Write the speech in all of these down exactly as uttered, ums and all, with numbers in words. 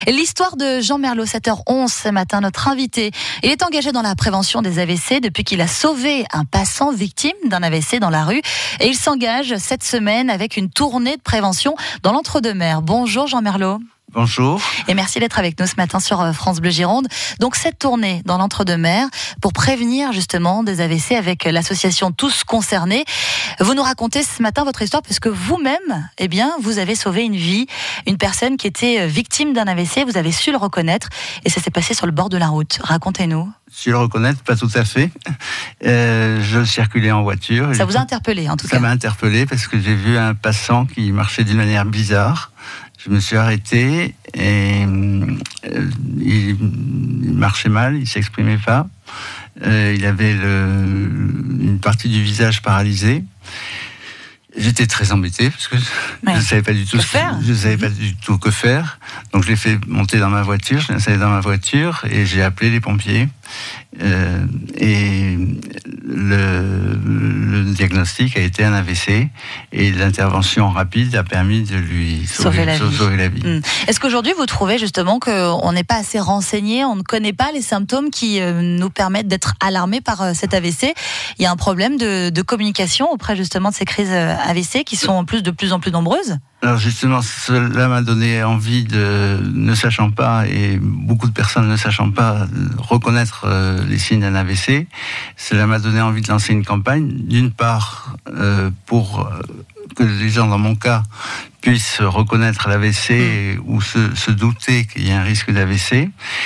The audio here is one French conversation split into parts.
L'histoire de Jean Merlot, sept heures onze ce matin, notre invité. Il est engagé dans la prévention des A V C depuis qu'il a sauvé un passant victime d'un A V C dans la rue. Et il s'engage cette semaine avec une tournée de prévention dans l'Entre-deux-Mers. Bonjour Jean Merlot. Bonjour. Et merci d'être avec nous ce matin sur France Bleu Gironde. Donc cette tournée dans l'Entre-deux-Mers pour prévenir justement des A V C avec l'association Tous Concernés. Vous nous racontez ce matin votre histoire puisque vous-même, eh bien, vous avez sauvé une vie, une personne qui était victime d'un A V C. Vous avez su le reconnaître et ça s'est passé sur le bord de la route. Racontez-nous. Je le reconnaître, pas tout à fait. Euh, je circulais en voiture. Ça vous a interpellé en tout ça cas. Ça m'a interpellé parce que j'ai vu un passant qui marchait d'une manière bizarre. Je me suis arrêté et euh, il, il marchait mal, il s'exprimait pas. Euh, il avait le, une partie du visage paralysée. J'étais très embêté parce que ouais. je ne savais pas du tout que ce faire. je savais pas du tout que faire. Donc je l'ai fait monter dans ma voiture, je l'ai installé dans ma voiture et j'ai appelé les pompiers. Euh, et le, le diagnostic a été un A V C et l'intervention rapide a permis de lui sauver, sauver la vie. Sauver la vie. Mmh. Est-ce qu'aujourd'hui vous trouvez justement qu'on n'est pas assez renseigné, on ne connaît pas les symptômes qui euh, nous permettent d'être alarmés par euh, cet A V C? Il y a un problème de, de communication auprès justement de ces crises euh, A V C qui sont en plus de plus en plus nombreuses? Alors justement, cela m'a donné envie de, ne sachant pas, et beaucoup de personnes ne sachant pas, reconnaître euh, les signes d'un A V C. Cela m'a donné envie de lancer une campagne, d'une part euh, pour euh, que les gens, dans mon cas, puissent reconnaître l'A V C mmh. ou se, se douter qu'il y a un risque d'A V C,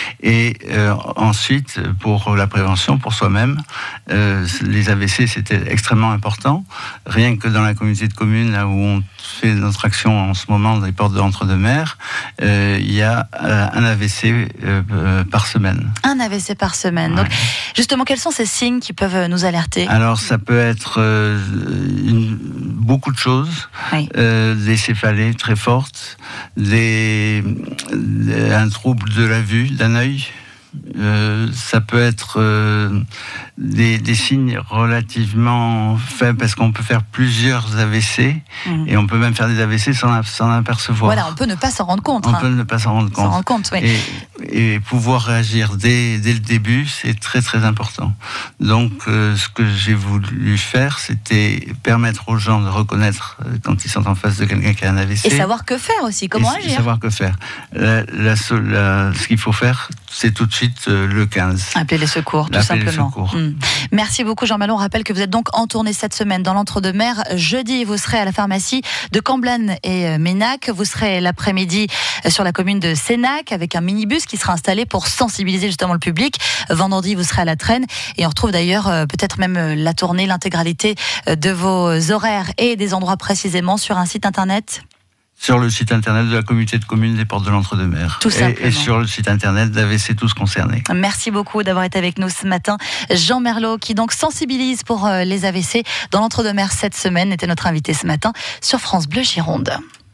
et euh, ensuite pour la prévention, pour soi-même. Euh, les A V C, c'était extrêmement important. Rien que dans la communauté de communes, là où on fait notre action en ce moment dans les portes de l'Entre-deux-Mers, euh, il y a euh, un A V C euh, euh, par semaine. Un A V C par semaine. Ouais. Donc, justement, quels sont ces signes qui peuvent nous alerter? Alors, ça peut être euh, une, beaucoup de choses. Oui. Euh, des céphalées très fortes, des, des, un trouble de la vue, d'un œil. Euh, ça peut être euh, des, des signes relativement faibles parce qu'on peut faire plusieurs A V C mmh. et on peut même faire des A V C sans s'en apercevoir. Voilà, on peut ne pas s'en rendre compte. On hein. peut ne pas s'en rendre compte. S'en rendre compte oui. et, et pouvoir réagir dès, dès le début, c'est très très important. Donc, euh, ce que j'ai voulu faire, c'était permettre aux gens de reconnaître euh, quand ils sont en face de quelqu'un qui a un A V C. Et savoir que faire aussi, comment et, agir. Et savoir que faire. La, la, la, ce qu'il faut faire, c'est tout de suite le quinze. Appeler les secours, tout Appeler simplement. Les secours. Mmh. Merci beaucoup Jean Merlot. On rappelle que vous êtes donc en tournée cette semaine dans l'Entre-deux-Mers. Jeudi, vous serez à la pharmacie de Camblanne et Ménac. Vous serez l'après-midi sur la commune de Sénac avec un minibus qui sera installé pour sensibiliser justement le public. Vendredi, vous serez à la Traîne. Et on retrouve d'ailleurs peut-être même la tournée, l'intégralité de vos horaires et des endroits précisément sur un site internet. Sur le site internet de la communauté de communes des Portes de l'Entre-deux-Mers. Tout simplement. Et, et sur le site internet d'A V C Tous Concernés. Merci beaucoup d'avoir été avec nous ce matin. Jean Merlot, qui donc sensibilise pour les A V C dans l'Entre-deux-Mers cette semaine, était notre invité ce matin sur France Bleu Gironde.